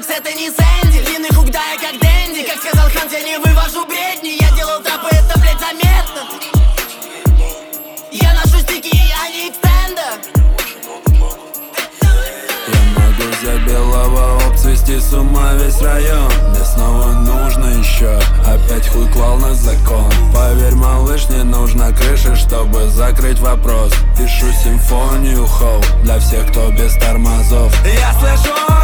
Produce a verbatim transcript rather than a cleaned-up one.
Макс, это не Сэнди. Длинный хук, да, я как Дэнди. Как сказал Ханс, я не вывожу бредни. Я делал трапы, это, блядь, заметно. Я ношу стики, я не экстендер. Я могу за белого обцвести с ума весь район. Мне снова нужно еще, опять хуй клал на закон. Поверь, малыш, не нужна крыша, чтобы закрыть вопрос. Пишу симфонию хоу для всех, кто без тормозов. Я слышу